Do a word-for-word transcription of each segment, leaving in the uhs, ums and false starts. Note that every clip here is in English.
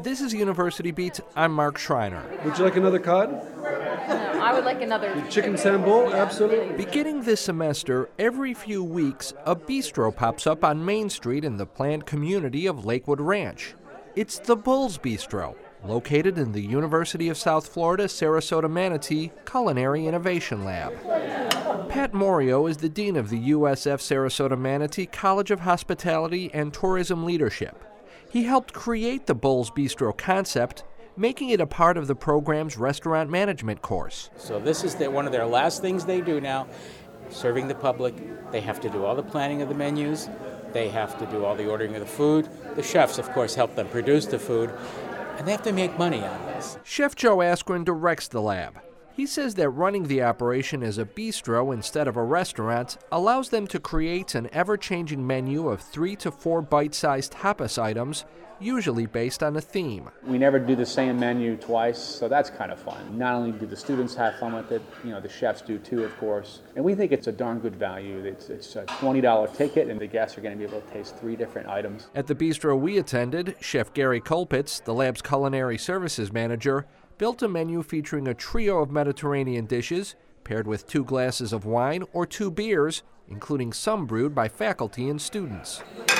This is University Beat. I'm Mark Schreiner. Would you like another cod? No, I would like another. The chicken sambal, absolutely. Beginning this semester, every few weeks, a bistro pops up on Main Street in the planned community of Lakewood Ranch. It's the Bulls Bistro, located in the University of South Florida Sarasota Manatee Culinary Innovation Lab. Pat Morio is the dean of the U S F Sarasota Manatee College of Hospitality and Tourism Leadership. He helped create the Bulls Bistro concept, making it a part of the program's restaurant management course. So this is the, one of their last things they do now, serving the public. They have to do all the planning of the menus. They have to do all the ordering of the food. The chefs, of course, help them produce the food. And they have to make money on this. Chef Joe Askren directs the lab. He says that running the operation as a bistro instead of a restaurant allows them to create an ever-changing menu of three to four bite-sized tapas items, usually based on a theme. We never do the same menu twice, so that's kind of fun. Not only do the students have fun with it, you know, the chefs do too, of course. And we think it's a darn good value. It's, it's a twenty dollar ticket, and the guests are going to be able to taste three different items. At the bistro we attended, Chef Gary Colpitz, the lab's culinary services manager, built a menu featuring a trio of Mediterranean dishes, paired with two glasses of wine or two beers, including some brewed by faculty and students.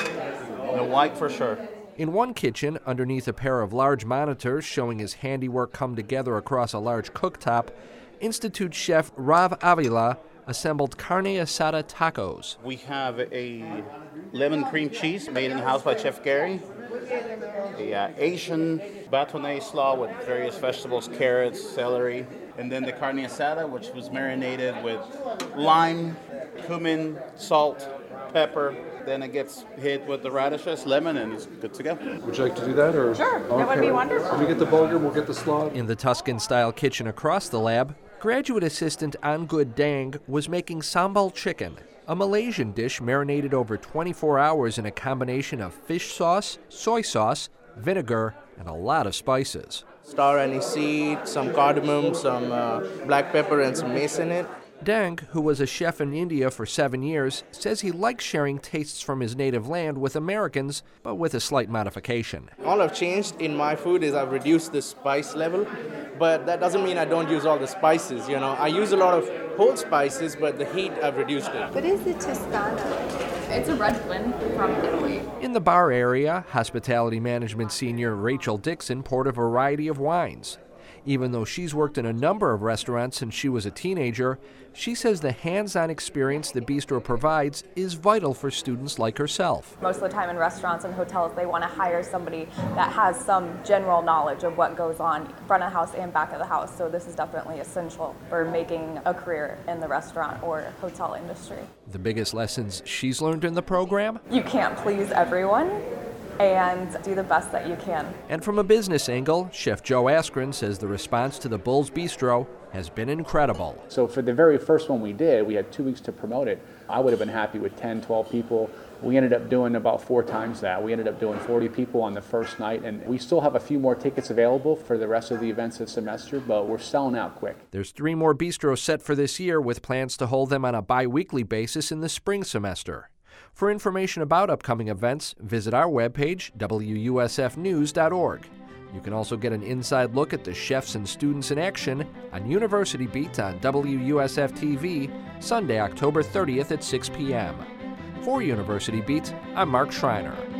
The white for sure. In one kitchen, underneath a pair of large monitors showing his handiwork come together across a large cooktop, Institute chef Rav Avila assembled carne asada tacos. We have a lemon cream cheese made in-house by Chef Gary, a uh, Asian bâtonnet slaw with various vegetables, carrots, celery, and then the carne asada, which was marinated with lime, cumin, salt, pepper. Then it gets hit with the radishes, lemon, and it's good to go. Would you like to do that? Or? Sure, okay. That would be wonderful. Let me get the bulgur, we'll get the slaw. In the Tuscan-style kitchen across the lab, graduate assistant Angud Dang was making sambal chicken, a Malaysian dish marinated over twenty-four hours in a combination of fish sauce, soy sauce, vinegar, and a lot of spices. Star anise seed, some cardamom, some uh, black pepper, and some mace in it. Dang, who was a chef in India for seven years, says he likes sharing tastes from his native land with Americans, but with a slight modification. All I've changed in my food is I've reduced the spice level, but that doesn't mean I don't use all the spices, you know. I use a lot of whole spices, but the heat, I've reduced it. What is the Toscana? It's a red blend from Italy. In the bar area, hospitality management senior Rachel Dixon poured a variety of wines. Even though she's worked in a number of restaurants since she was a teenager, she says the hands-on experience the bistro provides is vital for students like herself. Most of the time in restaurants and hotels, they want to hire somebody that has some general knowledge of what goes on front of the house and back of the house. So this is definitely essential for making a career in the restaurant or hotel industry. The biggest lessons she's learned in the program? You can't please everyone, and do the best that you can. And from a business angle, Chef Joe Askren says the response to the Bulls Bistro has been incredible. So for the very first one we did, we had two weeks to promote it. I would have been happy with ten, twelve people. We ended up doing about four times that. We ended up doing forty people on the first night, and we still have a few more tickets available for the rest of the events this semester, but we're selling out quick. There's three more bistros set for this year, with plans to hold them on a bi-weekly basis in the spring semester. For information about upcoming events, visit our webpage, W U S F news dot org. You can also get an inside look at the chefs and students in action on University Beat on W U S F T V, Sunday, October thirtieth at six p.m. For University Beat, I'm Mark Schreiner.